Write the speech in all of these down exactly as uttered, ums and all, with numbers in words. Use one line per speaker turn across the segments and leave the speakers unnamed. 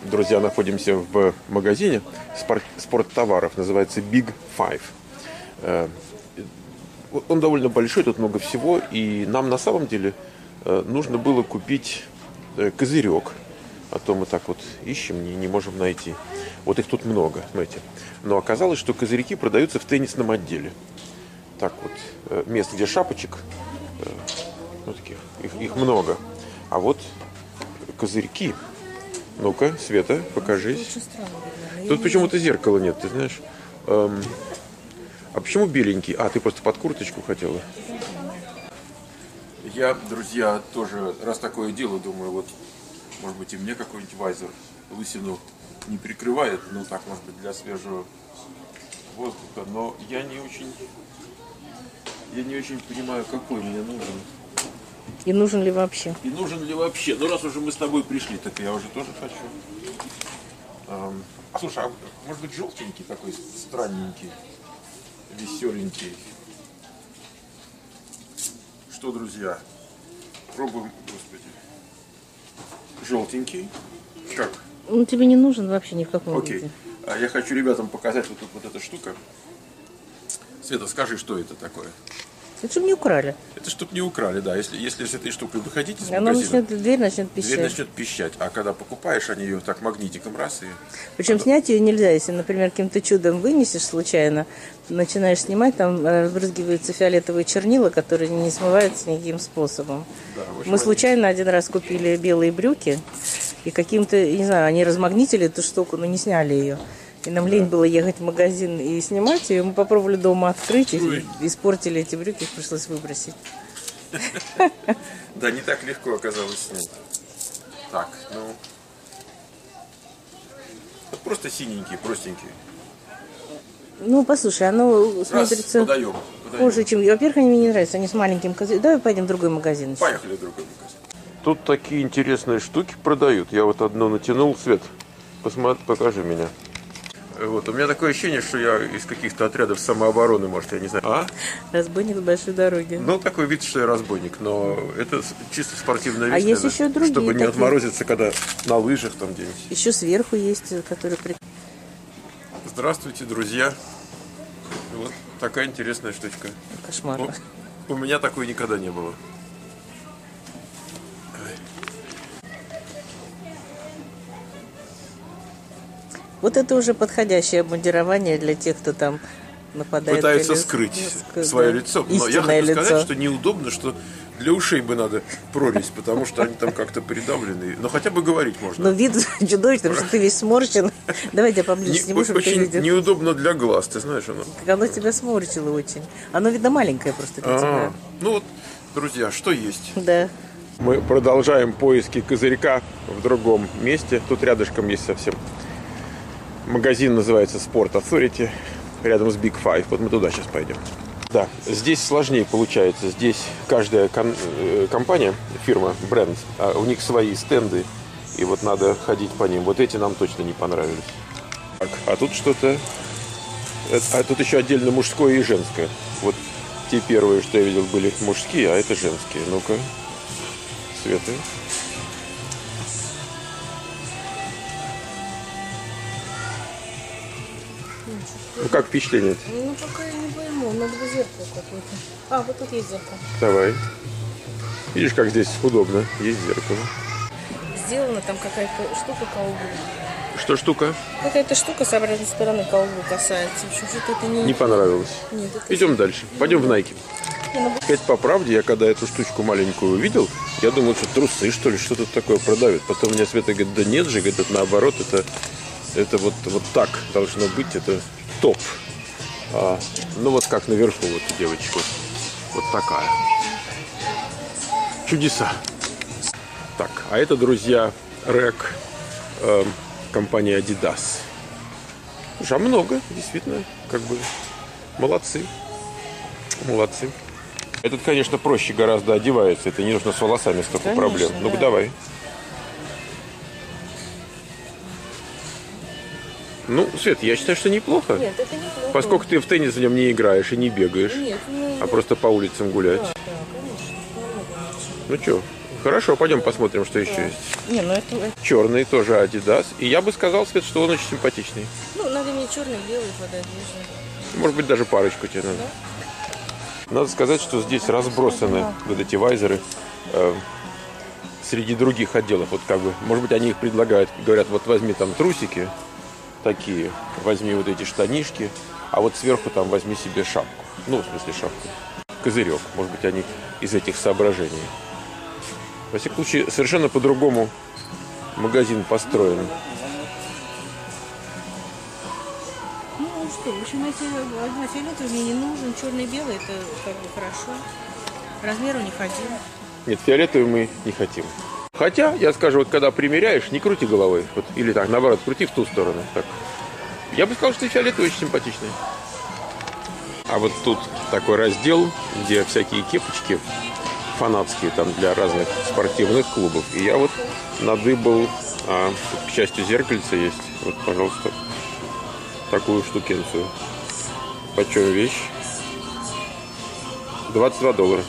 друзья, находимся в магазине спорттоваров, называется Big Five. Он довольно большой, тут много всего, и нам на самом деле нужно было купить козырек. А то мы так вот ищем, не, не можем найти. Вот их тут много, знаете. Но оказалось, что козырьки продаются в теннисном отделе. Так вот, мест, где шапочек, ну, таких, их, их много. А вот козырьки. Ну-ка, Света, покажись. Тут почему-то зеркала нет, ты знаешь. Эм, а почему беленький? А, ты просто под курточку хотела. Я, друзья, тоже, раз такое дело, думаю, вот, может быть, и мне какой-нибудь вайзер лысину не прикрывает, ну так, может быть, для свежего воздуха, но я не очень, я не очень понимаю, какой мне нужен.
И нужен ли вообще?
И нужен ли вообще? Ну, раз уже мы с тобой пришли, так я уже тоже хочу. Эм, слушай, а может быть, желтенький такой, странненький, веселенький? Что, друзья, пробуем, господи. Желтенький. Как?
Он тебе не нужен вообще ни в каком
Окей.
виде.
А я хочу ребятам показать вот, вот эта штука. Света, скажи, что это такое?
Это чтобы не украли.
Это чтобы не украли, да. Если, если с этой штукой выходить из
Она
магазина,
начнет, дверь начнет пищать.
дверь начнет пищать. А когда покупаешь, они ее так магнитиком раз и...
Причем
Потом...
снять ее нельзя. Если, например, каким-то чудом вынесешь случайно, начинаешь снимать, там разбрызгиваются фиолетовые чернила, которые не смываются никаким способом.
Да, общем,
мы случайно один раз купили белые брюки, и каким-то, не знаю, они размагнитили эту штуку, но не сняли ее. И нам лень было ехать в магазин и снимать ее. Мы попробовали дома открыть, и испортили эти брюки, их пришлось выбросить.
Да, не так легко оказалось снять. Так, ну... Просто синенький, простенький.
Ну, послушай, оно смотрится
подаем, подаем.
хуже, чем... Во-первых, они мне не нравятся, они с маленьким козырьком. Давай пойдем в другой магазин.
Поехали в другой магазин. Тут такие интересные штуки продают. Я вот одну натянул, Свет, посмотри, покажи меня. Вот, у меня такое ощущение, что я из каких-то отрядов самообороны, может, я не знаю. А?
Разбойник с большой дороги.
Ну, такой вид, что я разбойник, но это чисто спортивная вещь.
А есть еще другие
чтобы не
такие.
Отморозиться, когда на лыжах там где-нибудь.
Еще сверху есть, который...
Здравствуйте, друзья. Вот такая интересная штучка.
Кошмар.
Ну, у меня такой никогда не было.
Вот это уже подходящее обмундирование для тех, кто там нападает.
Пытаются
или...
скрыть
да,
свое лицо. Но я хочу
лицо.
сказать, что неудобно, что для ушей бы надо прорезь, потому что они там как-то придавлены. Но хотя бы говорить можно.
Но вид чудовищный, потому что ты весь сморщен. Давай я поближе
Не,
сниму, чтобы ты
очень
видел.
неудобно для глаз, ты знаешь. Оно,
как оно тебя сморщило очень. Оно, видно, маленькое просто для тебя.
Ну вот, друзья, что есть?
Да.
Мы продолжаем поиски козырька в другом месте. Тут рядышком есть совсем. Магазин называется Sport Authority, рядом с Big Five. Вот мы туда сейчас пойдем. Да, здесь сложнее получается. Здесь каждая ком- компания, фирма, бренд, а у них свои стенды. И вот надо ходить по ним. Вот эти нам точно не понравились. Так, а тут что-то... А тут еще отдельно мужское и женское. Вот те первые, что я видел, были мужские, а это женские. Ну-ка, Света. Ну как впечатление?
Ну пока я не пойму, надо бы зеркало какое-то. А, вот тут есть зеркало.
Давай. Видишь, как здесь удобно. Есть зеркало.
Сделана там какая-то штука колбу.
Что штука?
Какая-то штука с обратной стороны колбу касается. В общем, что-то это не...
Не понравилось.
Нет, это...
Идем дальше. Пойдем в Найки.
Ну...
Сказать по правде, я когда эту штучку маленькую увидел, я думал, что трусы, что ли, что-то такое продают. Потом мне Света говорит, да нет же, говорит, это наоборот, это, это вот, вот так должно быть, это топ. А, ну вот как наверху вот у девочки. Вот, вот такая. Чудеса. Так, а это, друзья, рэк, э, компания Adidas. Слушай, а много, действительно, как бы, молодцы. Молодцы. Этот, конечно, проще гораздо одевается. Это не нужно с волосами столько конечно, проблем. Ну-ка, да. Давай. Ну, Свет, я считаю, что неплохо.
Нет, это неплохо.
Поскольку ты в теннис в нем не играешь и не бегаешь,
Нет, ну,
а просто по улицам гулять.
Да, да, конечно.
Ну что, Хорошо, пойдем посмотрим, что еще есть.
Не, ну это, это...
Черный тоже Adidas. И я бы сказал, Свет, что он очень симпатичный.
Ну, надо мне черный, белый под одежду.
Может быть, даже парочку тебе надо. Да? Надо сказать, что здесь разбросаны да. вот эти вайзеры э, среди других отделов. Вот как бы, может быть, они их предлагают, говорят, вот возьми там трусики такие, возьми вот эти штанишки, а вот сверху там возьми себе шапку. Ну, в смысле шапку. Козырек. Может быть, они из этих соображений. Во всяком случае, совершенно по-другому магазин построен.
Ну, что, в общем, эти фиолетовый мне не нужен, черный и белый, это как бы хорошо. Размер у них один. Нет,
фиолетовый мы не хотим. Хотя, я скажу, вот когда примеряешь, не крути головой. Вот, или так, наоборот, крути в ту сторону. Так. Я бы сказал, что фиолетовый очень симпатичный. А вот тут такой раздел, где всякие кепочки фанатские там для разных спортивных клубов. И я вот надыбал, а, тут, к счастью, зеркальце есть. Вот, пожалуйста, такую штукенцию. Почем вещь? двадцать два доллара.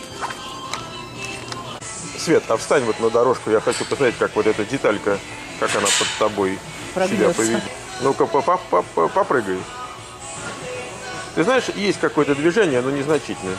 Свет, а встань вот на дорожку. Я хочу посмотреть, как вот эта деталька, как она под тобой
Прогнется.
Себя поведет. Ну-ка, попрыгай. Ты знаешь, есть какое-то движение, но незначительное.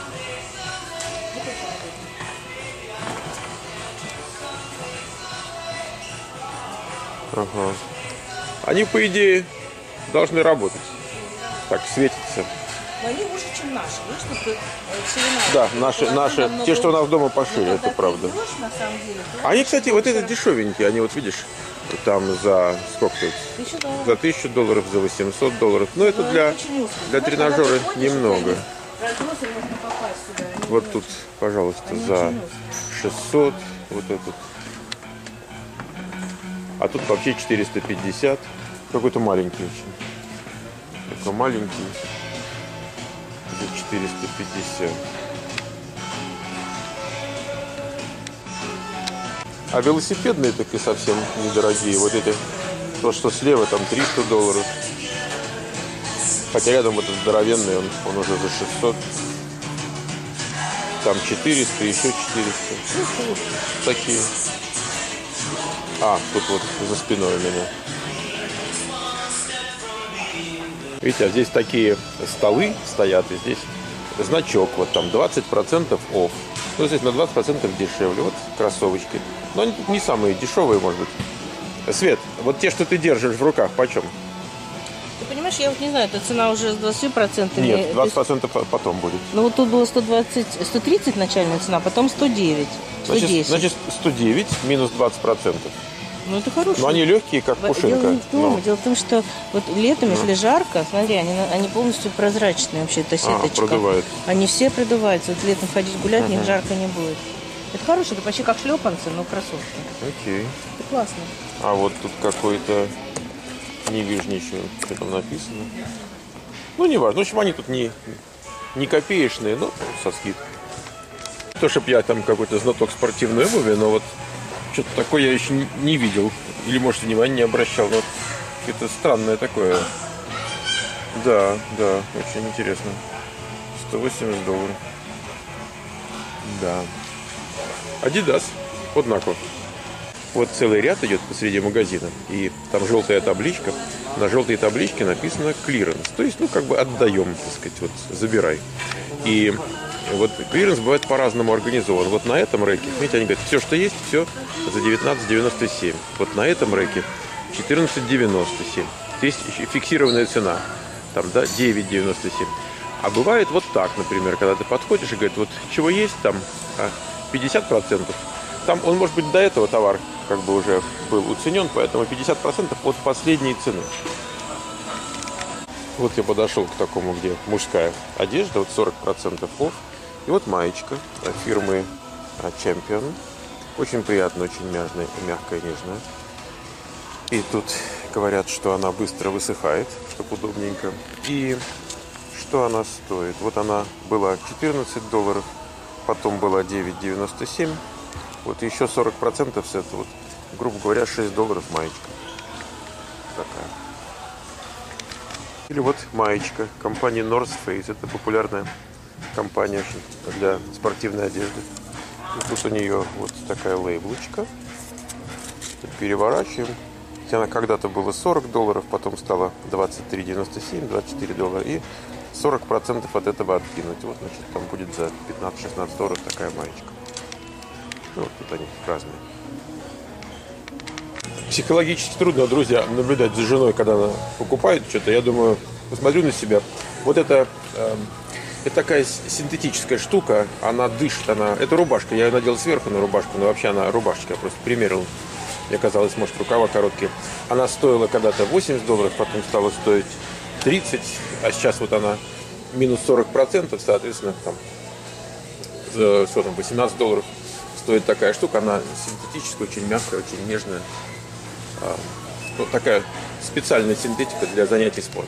Ага. Они, по идее, должны работать. Так, светятся.
Но они лучше, чем наши. Видишь, тут ширина.
Да, наши, наши те, что у нас дома пошире, это правда.
Идешь, на самом деле,
они, кстати, вот это дешевенькие. Они, вот видишь, там за сколько тут?
Тысячу долларов.
За тысячу долларов, за восемьсот долларов. Но это для, для тренажера немного. Вот тут, пожалуйста, за шестьсот. Вот этот. А тут вообще четыреста пятьдесят. Какой-то маленький очень. Такой маленький. За четыреста пятьдесят. А велосипедные такие совсем недорогие. Вот эти, то, что слева, там триста долларов. Хотя рядом вот этот здоровенный, он, он уже за шестьсот. Там четыреста, еще четыреста. Ну, вот такие. А, тут вот за спиной у меня. Видите, а здесь такие столы стоят, и здесь значок, вот там двадцать процентов off. Ну, здесь на двадцать процентов дешевле. Вот кроссовочки. Но они не самые дешевые, может быть. Свет, вот те, что ты держишь в руках, почем?
Ты понимаешь, я вот не знаю, это цена уже с двадцатью процентами.
Нет, двадцать процентов потом будет.
Ну, вот тут было сто двадцать, сто тридцать начальная цена, потом сто девять. сто десять.
Значит, значит, сто девять минус двадцать процентов.
Ну, это хорошо.
Но они легкие, как пушинка.
Дело не в том,
но...
дело в том, что вот летом, ну. если жарко, смотри, они, они полностью прозрачные вообще, эта сеточка.
А, продувают.
Они все продуваются. Вот летом ходить гулять, uh-huh. в них жарко не будет. Это хорошо, это почти как шлепанцы, но кроссовки.
Окей.
Это классно.
А вот тут какой-то... Не вижу ничего, что там написано. Ну, не важно. В общем, они тут не, не копеечные, но со скидкой. То, чтоб я там какой-то знаток спортивной обуви, но вот что-то такое я еще не, не видел. Или, может, внимания не обращал. Но это странное такое. Да, да, очень интересно. сто восемьдесят долларов. Да. Adidas. Однако. Вот целый ряд идет посреди магазина. И там желтая табличка. На желтой табличке написано клиренс. То есть, ну, как бы отдаем, так сказать, вот, забирай. И вот клиренс бывает по-разному организован. Вот на этом рэке, видите, они говорят, все, что есть, все за девятнадцать девяносто семь. Вот на этом рэке четырнадцать девяносто семь. Здесь фиксированная цена. Там, да, девять девяносто семь. А бывает вот так, например, когда ты подходишь и говорит, вот чего есть там пятьдесят процентов. Там он, может быть, до этого товар как бы уже был уценен, поэтому пятьдесят процентов от последней цены. Вот я подошел к такому, где мужская одежда, вот сорок процентов off. И вот маечка фирмы Champion. Очень приятная, очень мягкая, мягкая, нежная. И тут говорят, что она быстро высыхает, чтобы удобненько. И что она стоит? Вот она была четырнадцать долларов, потом была девять девяносто семь. Вот еще сорок процентов с этого, вот, грубо говоря, шесть долларов маечка. Такая. Или вот маечка компании North Face. Это популярная компания для спортивной одежды. И тут у нее вот такая лейблочка. Переворачиваем. Она когда-то была сорок долларов, потом стала двадцать три девяносто семь, двадцать четыре доллара. И сорок процентов от этого откинуть. Вот, значит, там будет за пятнадцать-шестнадцать долларов такая маечка. Ну, вот тут они разные. Психологически трудно, друзья, наблюдать за женой, когда она покупает что-то. Я думаю, посмотрю на себя. Вот это, э, это такая синтетическая штука, она дышит, она... Это рубашка, я ее надел сверху на рубашку, но вообще она рубашечка, я просто примерил. Мне казалось, может, рукава короткие. Она стоила когда-то восемьдесят долларов, потом стала стоить тридцать, а сейчас вот она минус сорок процентов, соответственно, там, за, что там, восемнадцать долларов стоит такая штука. Она синтетическая, очень мягкая, очень нежная. А, вот такая специальная синтетика для занятий спортом.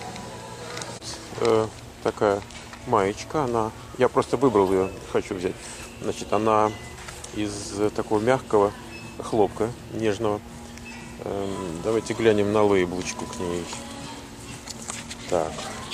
Э, такая маечка, она... Я просто выбрал ее, хочу взять. Значит, она из такого мягкого хлопка, нежного. Эм, давайте глянем на лейблочку к ней. Так.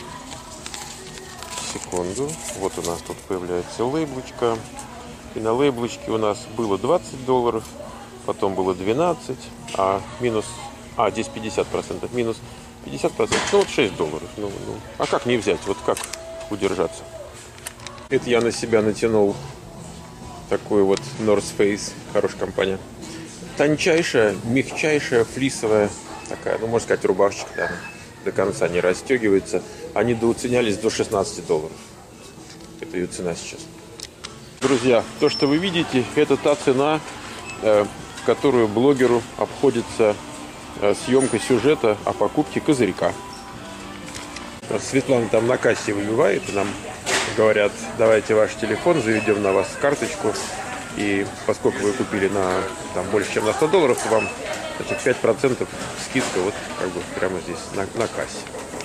Секунду. Вот у нас тут появляется лейблочка. И на лейблочке у нас было двадцать долларов, потом было двенадцать, а минус... А, здесь пятьдесят процентов. Минус пятьдесят процентов. Ну, вот шесть долларов. Ну, ну. А как не взять? Вот как удержаться? Это я на себя натянул такую вот North Face. Хорошая компания. Тончайшая, мягчайшая, флисовая такая, ну, можно сказать, рубашечка, да, до конца не расстегивается. Они доуценялись до шестнадцати долларов. Это ее цена сейчас. Друзья, то, что вы видите, это та цена, э, которую блогеру обходится э, съемка сюжета о покупке козырька. Светлана там на кассе выбивает, и нам говорят: давайте ваш телефон, заведем на вас карточку. И поскольку вы купили на там, больше, чем на сто долларов, то вам, значит, пять процентов скидка вот как бы прямо здесь на, на кассе.